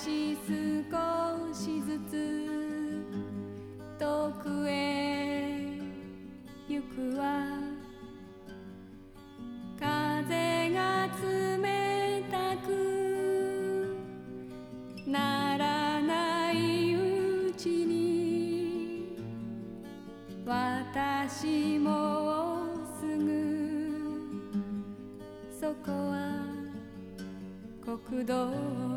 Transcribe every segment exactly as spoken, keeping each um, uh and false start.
し少しずつ遠くへ行くわ。風が冷たくならないうちに私もうすぐそこは国道。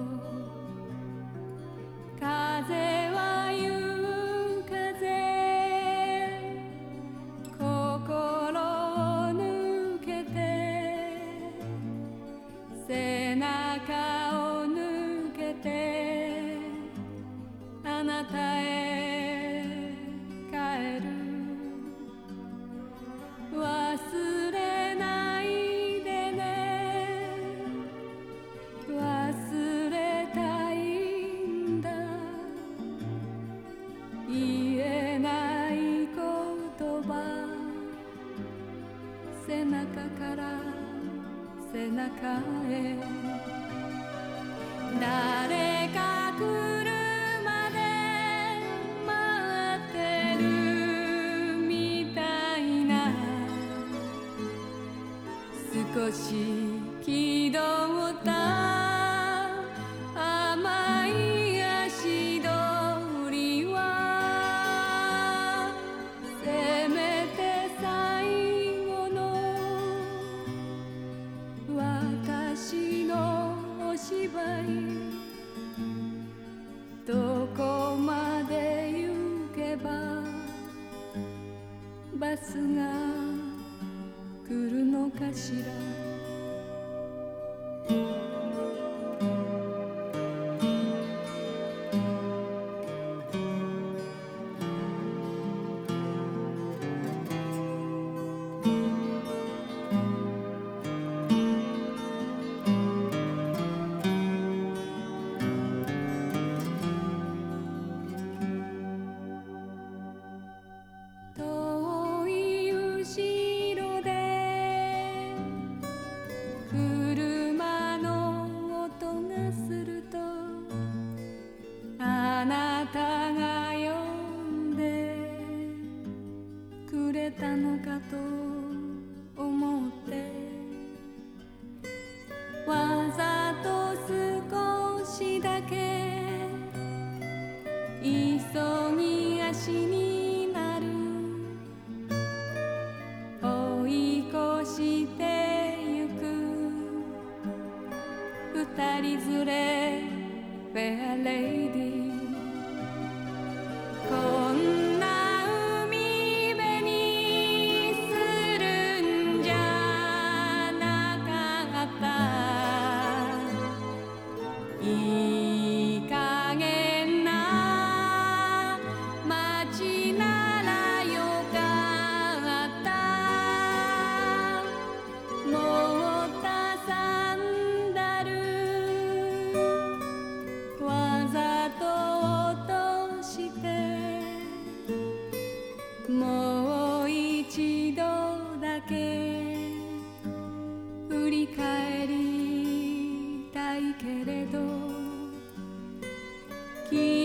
風は夕風心を抜けて背中を抜けてあなたへ帰る。忘れないでね、忘れたいんだ。言えない言葉、背中から背中へ。誰か来るまで待ってるみたいな、少し気取った甘い足取りはせめて最後の私のお芝居。どこまで行けばバスが来るのかしら。遠い後ろで車の音がするとあなたが呼んでくれたのかと思って、わざと少しだけ急ぎ足になる。追い越してゆく二人連れフェアレイディ。こんな海辺にするんじゃなかった。いい加減な街ならよかった。持ったサンダルわざと落としてもう一度だけ振り返りたいけれど